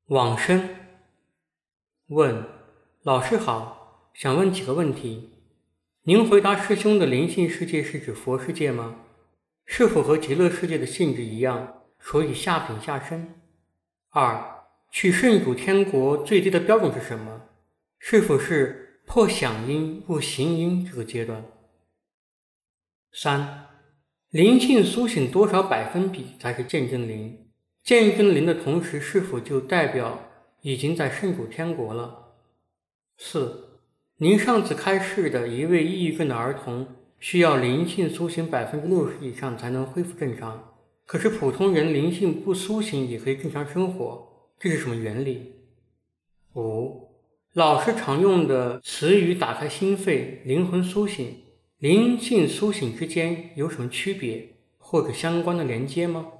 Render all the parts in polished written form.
往生。问：老师好，想问几个问题。您回答师兄的灵性世界是指佛世界吗？是否和极乐世界的性质一样，属于下品下生？二，去圣主天国最低的标准是什么？是否是破想因入行因这个阶段？三，灵性苏醒多少百分比才是见证灵？见证灵的同时，是否就代表已经在圣主天国了？四，您上次开示的一位抑郁症的儿童需要灵性苏醒60%以上才能恢复正常，可是普通人灵性不苏醒也可以正常生活，这是什么原理？五，老师常用的词语打开心肺、灵魂苏醒、灵性苏醒之间有什么区别或者相关的连接吗？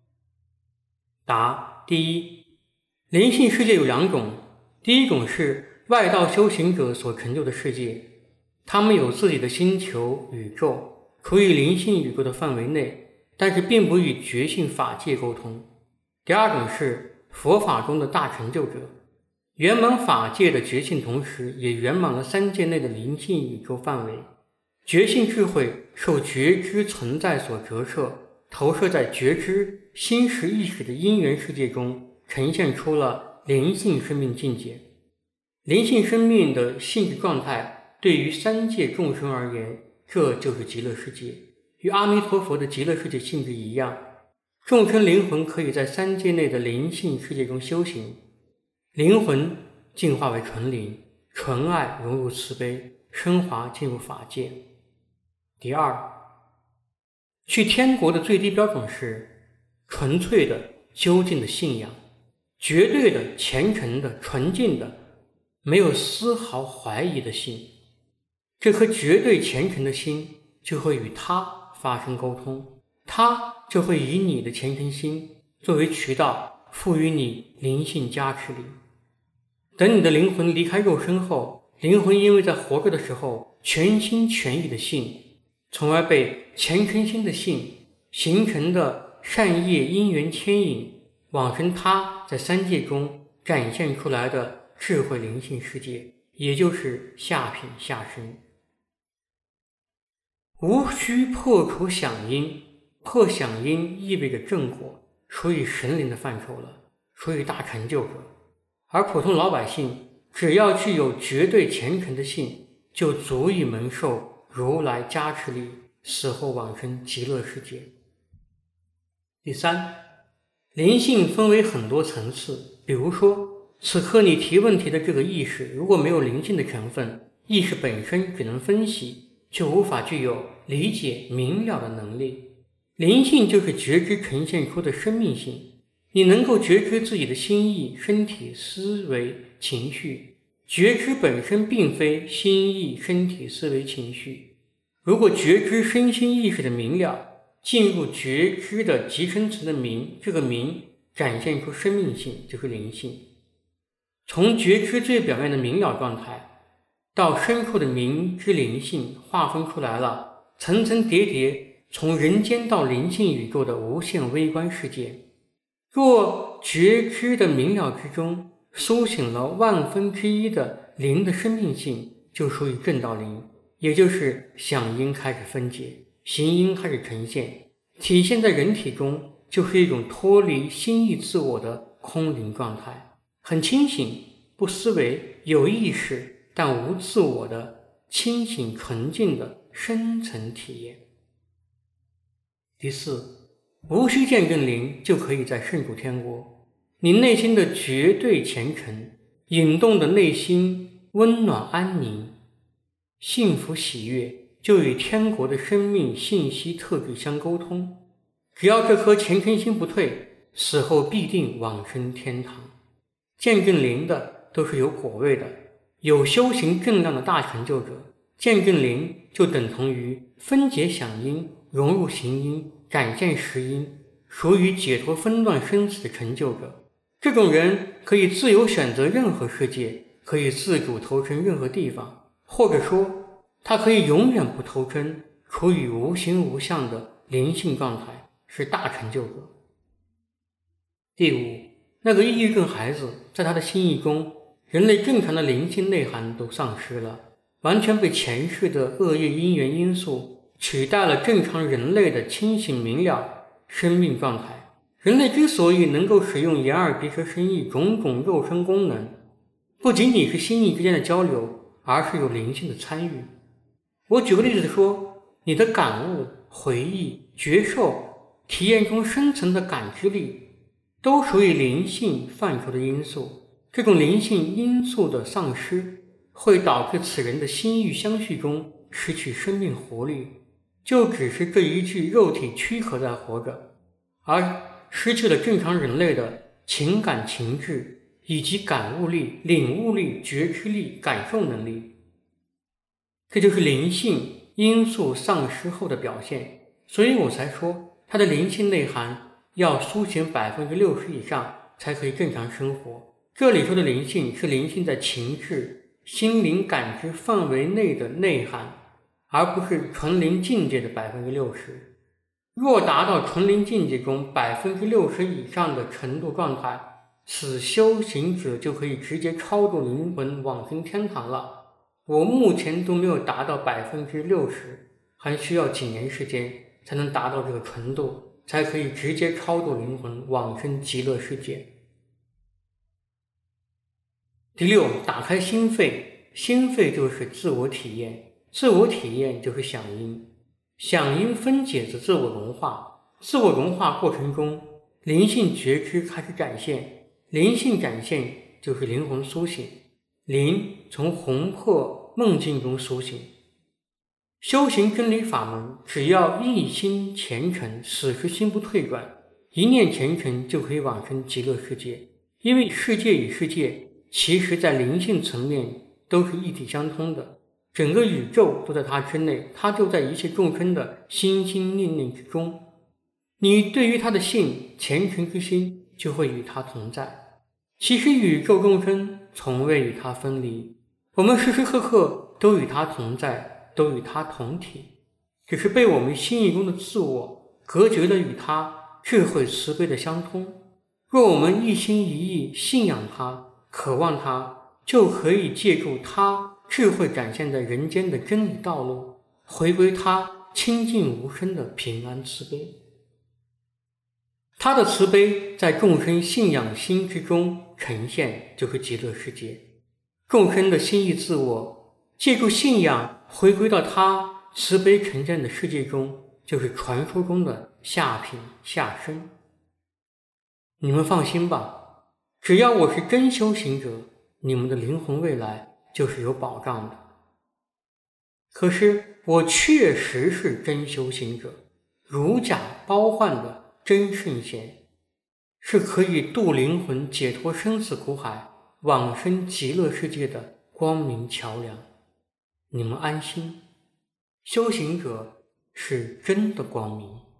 答：第一，灵性世界有两种，第一种是外道修行者所成就的世界，他们有自己的星球、宇宙，处于灵性宇宙的范围内，但是并不与觉性法界沟通。第二种是佛法中的大成就者，圆满法界的觉性，同时也圆满了三界内的灵性宇宙范围。觉性智慧受觉知存在所折射，投射在觉知心识意识的因缘世界中，呈现出了灵性生命境界。灵性生命的性质状态对于三界众生而言，这就是极乐世界，与阿弥陀佛的极乐世界性质一样。众生灵魂可以在三界内的灵性世界中修行，灵魂进化为纯灵，纯爱融入慈悲，升华进入法界。第二，去天国的最低标准是纯粹的究竟的信仰，绝对的虔诚的纯净的没有丝毫怀疑的心。这颗绝对虔诚的心就会与他发生沟通，他就会以你的虔诚心作为渠道，赋予你灵性加持力。等你的灵魂离开肉身后，灵魂因为在活着的时候全心全意的信，从而被虔诚心的信形成的善业因缘牵引，往生他在三界中展现出来的智慧灵性世界，也就是下品下生。无需破除想因，破想因意味着正果，属于神灵的范畴了，属于大成就者。而普通老百姓只要具有绝对虔诚的信，就足以蒙受如来加持力，死后往生极乐世界。第三，灵性分为很多层次，比如说此刻你提问题的这个意识，如果没有灵性的成分，意识本身只能分析，就无法具有理解明了的能力。灵性就是觉知呈现出的生命性，你能够觉知自己的心意、身体、思维、情绪，觉知本身并非心意、身体、思维、情绪。如果觉知身心意识的明了，进入觉知的极深层的明，这个明展现出生命性，就是灵性。从觉知最表面的明了状态，到深处的明之灵性，划分出来了层层叠叠从人间到灵性宇宙的无限微观世界。若觉知的明了之中苏醒了1/1000的灵的生命性，就属于正道灵，也就是想因开始分解，行因开始呈现，体现在人体中，就是一种脱离心意自我的空灵状态，很清醒，不思维，有意识但无自我的清醒纯净的深层体验。第四，无需见证灵就可以在圣主天国，你内心的绝对虔诚引动的内心温暖安宁幸福喜悦，就与天国的生命信息特质相沟通。只要这颗虔诚心不退，死后必定往生天堂。见证灵的都是有果位的，有修行正量的大成就者。见证灵就等同于分解想因，融入行因，展现实因，属于解脱分段生死的成就者。这种人可以自由选择任何世界，可以自主投身任何地方，或者说他可以永远不投身，处于无形无相的灵性状态，是大成就者。第五， 那个抑郁症孩子在他的心意中，人类正常的灵性内涵都丧失了，完全被前世的恶业因缘因素取代了正常人类的清醒明了生命状态。人类之所以能够使用眼耳鼻舌身意种种肉身功能，不仅仅是心意之间的交流，而是有灵性的参与。我举个例子说，你的感悟、回忆、觉受、体验中深层的感知力，都属于灵性范畴的因素。这种灵性因素的丧失，会导致此人的心欲相续中失去生命活力，就只是这一具肉体躯壳在活着，而失去了正常人类的情感情志以及感悟力、领悟力、觉知力、感受能力。这就是灵性因素丧失后的表现，所以我才说它的灵性内涵要苏醒60%以上才可以正常生活。这里说的灵性是灵性在情志、心灵感知范围内的内涵，而不是纯灵境界的60%。若达到纯灵境界中60%以上的程度状态，此修行者就可以直接超度灵魂往生天堂了。我目前都没有达到60%，还需要几年时间才能达到这个程度，才可以直接超度灵魂往生极乐世界。第6，打开心肺。心肺就是自我体验，自我体验就是响应，响应分解自自我融化，自我融化过程中，灵性觉知开始展现，灵性展现就是灵魂苏醒，灵从魂魄梦境中苏醒。修行真理法门，只要一心虔诚，死时心不退转，一念虔诚就可以往生极乐世界。因为世界与世界其实在灵性层面都是一体相通的，整个宇宙都在它之内，它就在一切众生的心心念念之中。你对于他的信虔诚之心就会与他同在。其实宇宙众生从未与他分离，我们时时刻刻都与他同在，都与他同体，只是被我们心意中的自我隔绝了与他智慧慈悲的相通。若我们一心一意信仰他，渴望他，就可以借助他智慧展现在人间的真理道路，回归他清净无声的平安慈悲。他的慈悲在众生信仰心之中呈现，就是极乐世界。众生的心意自我借助信仰回归到他慈悲呈现的世界中，就是传说中的下品下生。你们放心吧，只要我是真修行者，你们的灵魂未来就是有保障的。可是我确实是真修行者，如假包换的真圣贤，是可以渡灵魂解脱生死苦海往生极乐世界的光明桥梁。你们安心，修行者是真的光明。